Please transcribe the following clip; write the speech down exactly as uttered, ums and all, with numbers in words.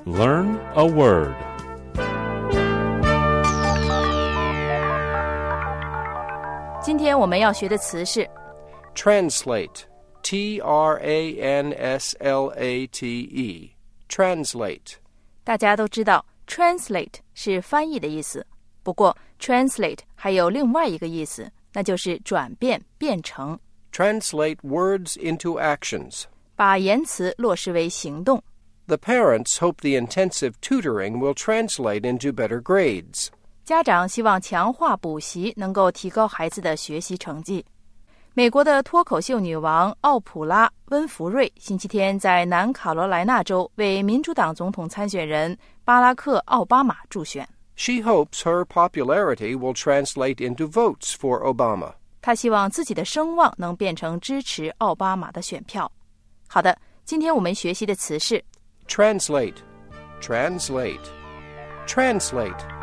Learn a word. 今天我们要学的词是 Translate, T R A N S L A T E, Translate. 大家都知道 translate 是翻译的意思，不过 translate 还有另外一个意思，那就是转变变成。 Translate words into actions. 把言辞落实为行动。 The parents hope the intensive tutoring will translate into better grades. 家长希望强化补习能够提高孩子的学习成绩。美国的脱口秀女王奥普拉·温弗瑞星期天在南卡罗来纳州为民主党总统参选人巴拉克·奥巴马助选。 She hopes her popularity will translate into votes for Obama. 她希望自己的声望能变成支持奥巴马的选票。好的，今天我们学习的词是 Translate, translate, translate.